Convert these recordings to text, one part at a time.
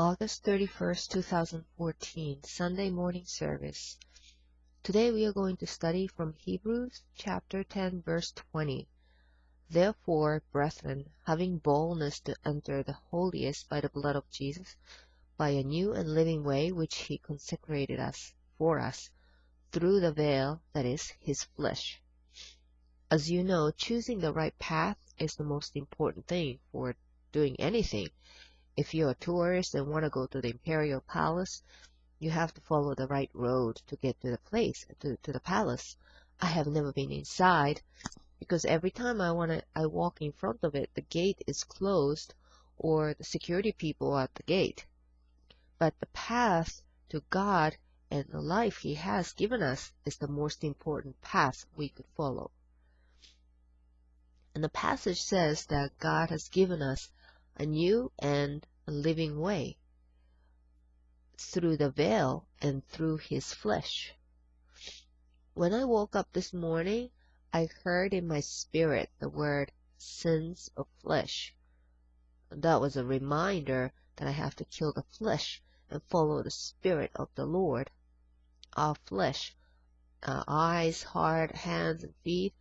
August 31st, 2014, Sunday morning service. Today we are going to study from Hebrews chapter 10, verse 20. Therefore, brethren, having boldness to enter the holiest by the blood of Jesus, by a new and living way which he consecrated for us, through the veil, that is, his flesh. As you know, choosing the right path is the most important thing for doing anything. If you're a tourist and want to go to the Imperial Palace, you have to follow the right road to get to the place, to the palace. I have never been inside because every time I walk in front of it, the gate is closed or the security people are at the gate. But the path to God and the life He has given us is the most important path we could follow. And the passage says that God has given us a new and a living way through the veil and through his flesh. When I woke up this morning, I heard in my spirit the word sins of flesh. That was a reminder that I have to kill the flesh and follow the spirit of the Lord. Our flesh, eyes, heart, hands, and feet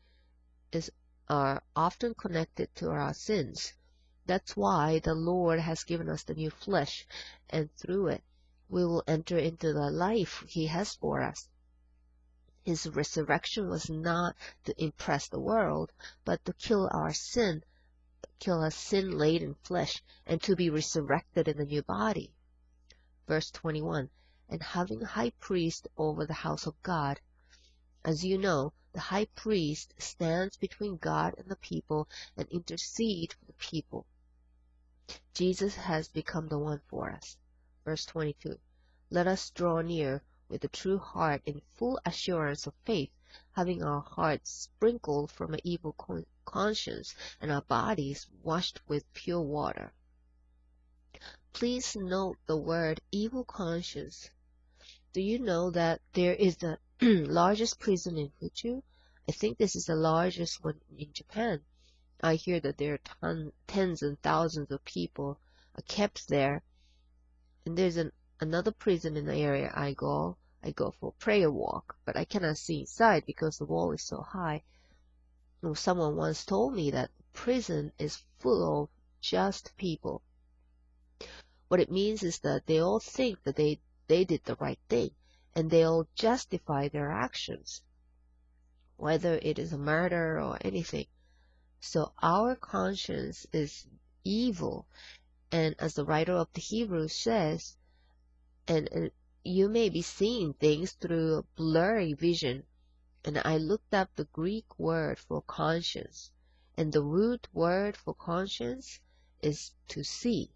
are often connected to our sins. That's why the Lord has given us the new flesh, and through it we will enter into the life He has for us. His resurrection was not to impress the world, but to kill our sin-laden flesh, and to be resurrected in a new body. Verse 21, and having a high priest over the house of God. As you know, the high priest stands between God and the people and intercedes for the people. Jesus has become the one for us. Verse 22, let us draw near with a true heart in full assurance of faith, having our hearts sprinkled from an evil conscience and our bodies washed with pure water. Please note the word evil conscience. Do you know that there is the largest prison in Fuchu? I think this is the largest one in Japan. I hear that there are tens and thousands of people are kept there. And there's another prison in the area I go for a prayer walk, but I cannot see inside because the wall is so high. Someone once told me that the prison is full of just people. What it means is that they all think that they did the right thing, and they all justify their actions, whether it is a murder or anything. So our conscience is evil, and as the writer of the Hebrews says, and you may be seeing things through a blurry vision. And I looked up the Greek word for conscience, and the root word for conscience is to see.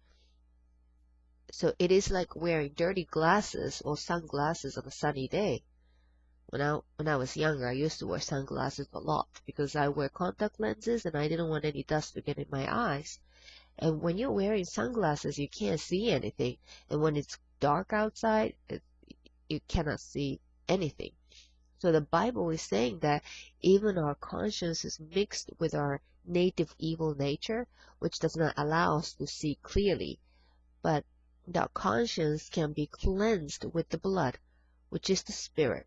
So it is like wearing dirty glasses or sunglasses on a sunny day. When I was younger, I used to wear sunglasses a lot because I wear contact lenses and I didn't want any dust to get in my eyes. And when you're wearing sunglasses, you can't see anything. And when it's dark outside, you cannot see anything. So the Bible is saying that even our conscience is mixed with our native evil nature, which does not allow us to see clearly. But that conscience can be cleansed with the blood, which is the Spirit.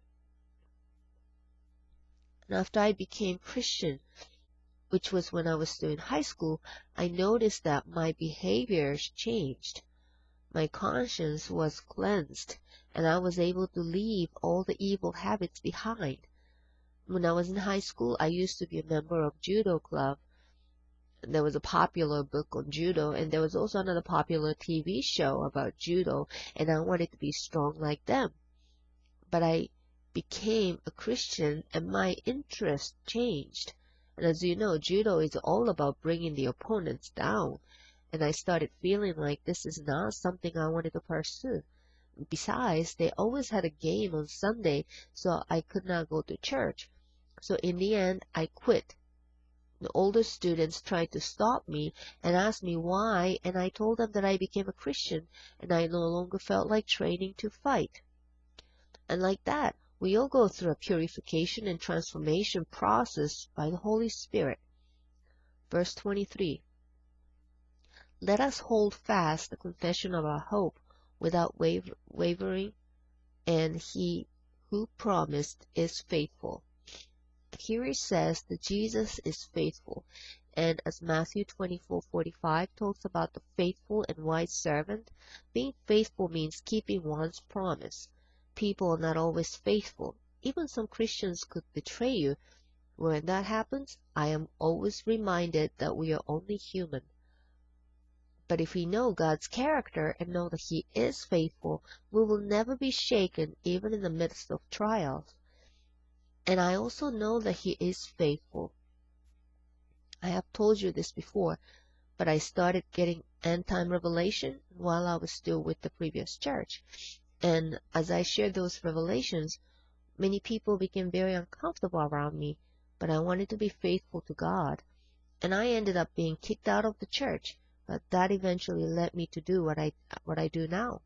And after I became Christian, which was when I was still in high school, I noticed that my behaviors changed. My conscience was cleansed, and I was able to leave all the evil habits behind. When I was in high school, I used to be a member of judo club. There was a popular book on judo, and there was also another popular TV show about judo, and I wanted to be strong like them. But I became a Christian, and my interest changed. And as you know, judo is all about bringing the opponents down. And I started feeling like this is not something I wanted to pursue. Besides, they always had a game on Sunday, so I could not go to church. So in the end, I quit. The older students tried to stop me and asked me why, and I told them that I became a Christian and I no longer felt like training to fight. And like that, we all go through a purification and transformation process by the Holy Spirit. Verse 23. Let us hold fast the confession of our hope without wavering, and he who promised is faithful. Here it says that Jesus is faithful, and as Matthew 24:45 talks about the faithful and wise servant, being faithful means keeping one's promise. People are not always faithful. Even some Christians could betray you. When that happens, I am always reminded that we are only human. But if we know God's character and know that He is faithful, we will never be shaken even in the midst of trials. And I also know that He is faithful. I have told you this before, but I started getting end-time revelation while I was still with the previous church. And as I shared those revelations, many people became very uncomfortable around me, but I wanted to be faithful to God. And I ended up being kicked out of the church, but that eventually led me to do what I do now.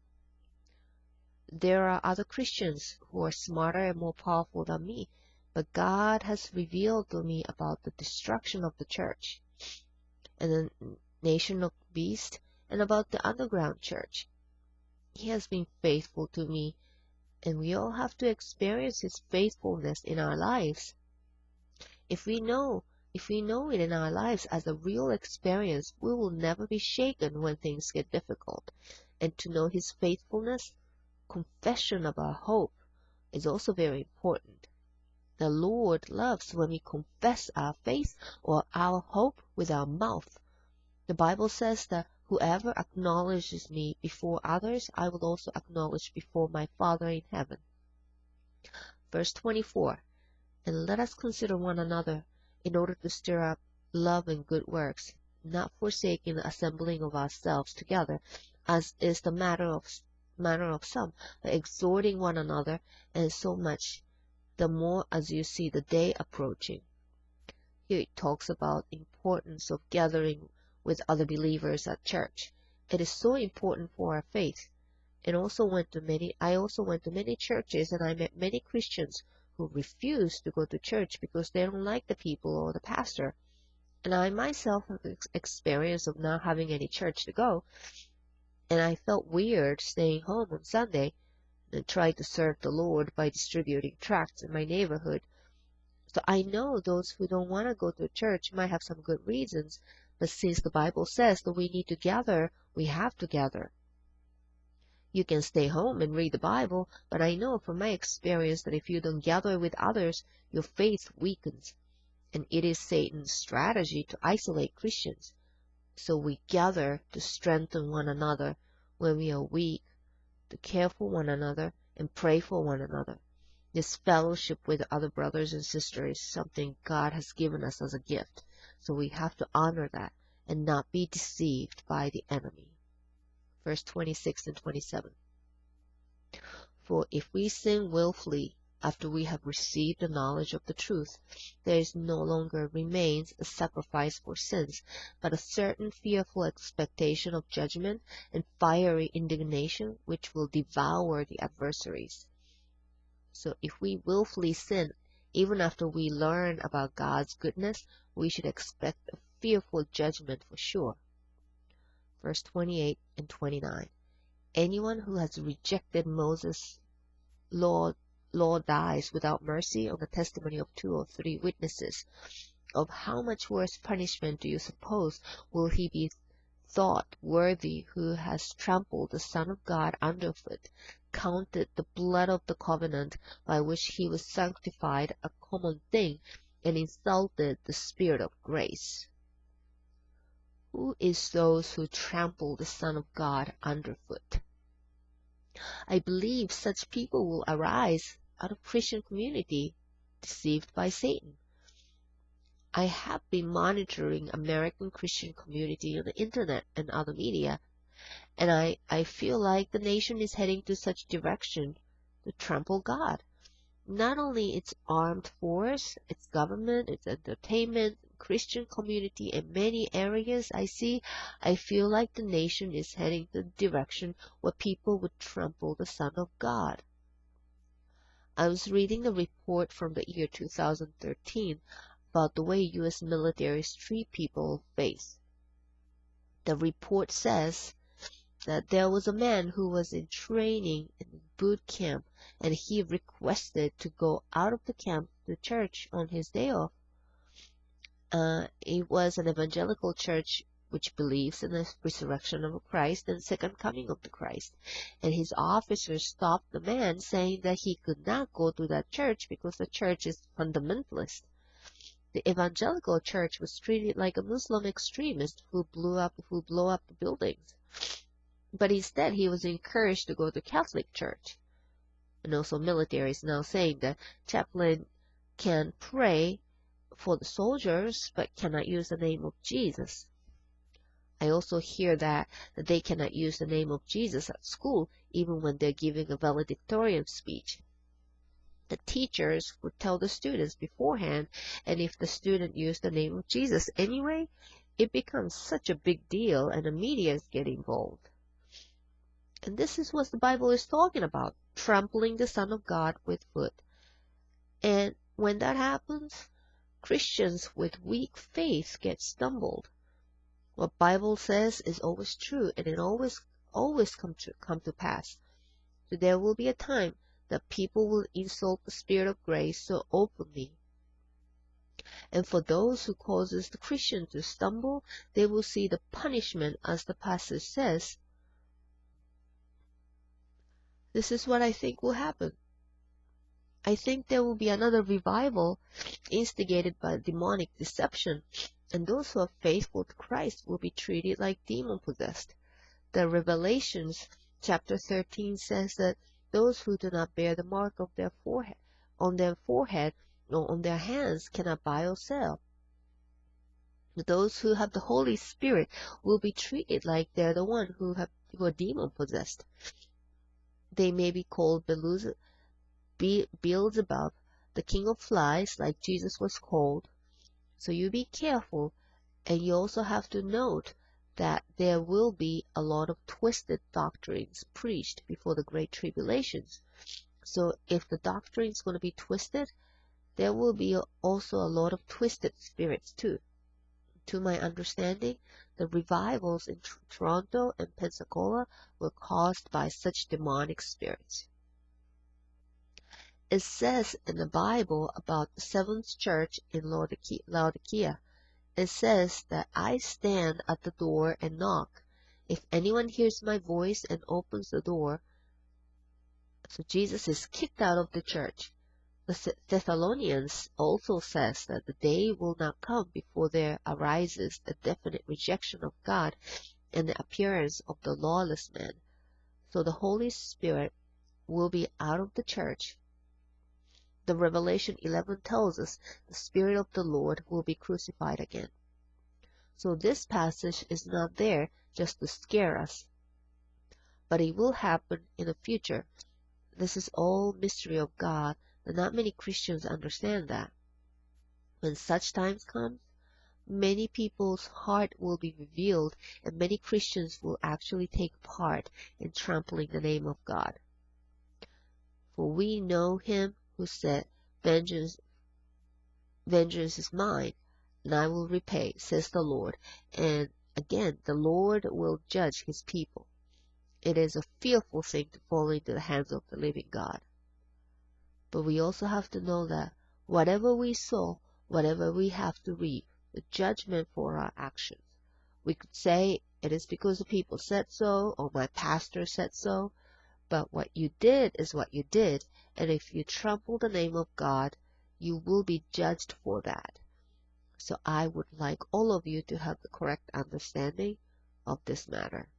There are other Christians who are smarter and more powerful than me, but God has revealed to me about the destruction of the church and the nation of beasts and about the underground church. He has been faithful to me, and we all have to experience His faithfulness in our lives. If we know it in our lives as a real experience, we will never be shaken when things get difficult. And to know His faithfulness, confession of our hope, is also very important. The Lord loves when we confess our faith or our hope with our mouth. The Bible says that whoever acknowledges me before others, I will also acknowledge before my Father in heaven. Verse 24, and let us consider one another in order to stir up love and good works, not forsaking the assembling of ourselves together, as is the manner of some, but exhorting one another, and so much the more as you see the day approaching. Here it talks about the importance of gathering with other believers at church. It is so important for our faith. I also went to many churches, and I met many Christians who refuse to go to church because they don't like the people or the pastor. And I myself have experience of not having any church to go, and I felt weird staying home on Sunday and tried to serve the Lord by distributing tracts in my neighborhood. So I know those who don't want to go to church might have some good reasons, but since the Bible says that we need to gather, we have to gather. You can stay home and read the Bible, but I know from my experience that if you don't gather with others, your faith weakens. And it is Satan's strategy to isolate Christians. So we gather to strengthen one another when we are weak, to care for one another and pray for one another. This fellowship with other brothers and sisters is something God has given us as a gift. So we have to honor that and not be deceived by the enemy. Verse 26 and 27. For if we sin willfully after we have received the knowledge of the truth, there is no longer remains a sacrifice for sins, but a certain fearful expectation of judgment and fiery indignation which will devour the adversaries. So if we willfully sin, even after we learn about God's goodness, we should expect a fearful judgment for sure. Verse 28 and 29. Anyone who has rejected Moses' law dies without mercy on the testimony of 2 or 3 witnesses. Of how much worse punishment do you suppose will he be thought worthy who has trampled the Son of God underfoot, counted the blood of the covenant by which he was sanctified a common thing, and insulted the Spirit of grace? Who is those who trample the Son of God underfoot? I believe such people will arise out of Christian community, deceived by Satan. I have been monitoring American Christian community on the internet and other media, and I feel like the nation is heading to such direction to trample God. Not only its armed force, its government, its entertainment, Christian community, and many areas I feel like the nation is heading to the direction where people would trample the Son of God. I was reading a report from the year 2013 about the way U.S. militaries treat people of faith. The report says that there was a man who was in training in boot camp, and he requested to go out of the camp to church on his day off. It was an evangelical church which believes in the resurrection of Christ and second coming of the Christ. And his officers stopped the man, saying that he could not go to that church because the church is fundamentalist. The evangelical church was treated like a Muslim extremist who blow up the buildings. But instead, he was encouraged to go to Catholic church. And also, military is now saying that chaplain can pray for the soldiers, but cannot use the name of Jesus. I also hear that they cannot use the name of Jesus at school, even when they're giving a valedictorian speech. The teachers would tell the students beforehand, and if the student used the name of Jesus anyway, it becomes such a big deal, and the media get involved. And this is what the Bible is talking about, trampling the Son of God with foot. And when that happens, Christians with weak faith get stumbled. What Bible says is always true, and it always come to pass. So there will be a time that people will insult the Spirit of grace so openly. And for those who causes the Christian to stumble, they will see the punishment, as the passage says. This is what I think will happen. I think there will be another revival instigated by demonic deception, and those who are faithful to Christ will be treated like demon-possessed. The Revelations chapter 13 says that those who do not bear the mark of their forehead, on their forehead, or on their hands cannot buy or sell. Those who have the Holy Spirit will be treated like they're the one who are demon-possessed. They may be called Beelzebub, the king of flies, like Jesus was called. So you be careful, and you also have to note that there will be a lot of twisted doctrines preached before the Great Tribulations. So if the doctrine is going to be twisted, there will be also a lot of twisted spirits too. To my understanding, the revivals in Toronto and Pensacola were caused by such demonic spirits. It says in the Bible about the seventh church in Laodicea. It says that I stand at the door and knock. If anyone hears my voice and opens the door, so Jesus is kicked out of the church. The Thessalonians also says that the day will not come before there arises a definite rejection of God and the appearance of the lawless man. So the Holy Spirit will be out of the church. The Revelation 11 tells us the Spirit of the Lord will be crucified again. So this passage is not there just to scare us, but it will happen in the future. This is all mystery of God, and not many Christians understand that. When such times come, many people's heart will be revealed, and many Christians will actually take part in trampling the name of God. For we know him who said, Vengeance is mine, and I will repay, says the Lord. And again, the Lord will judge his people. It is a fearful thing to fall into the hands of the living God. But we also have to know that whatever we sow, whatever we have to reap, the judgment for our actions. We could say it is because the people said so, or my pastor said so, but what you did is what you did, and if you trample the name of God, you will be judged for that. So I would like all of you to have the correct understanding of this matter.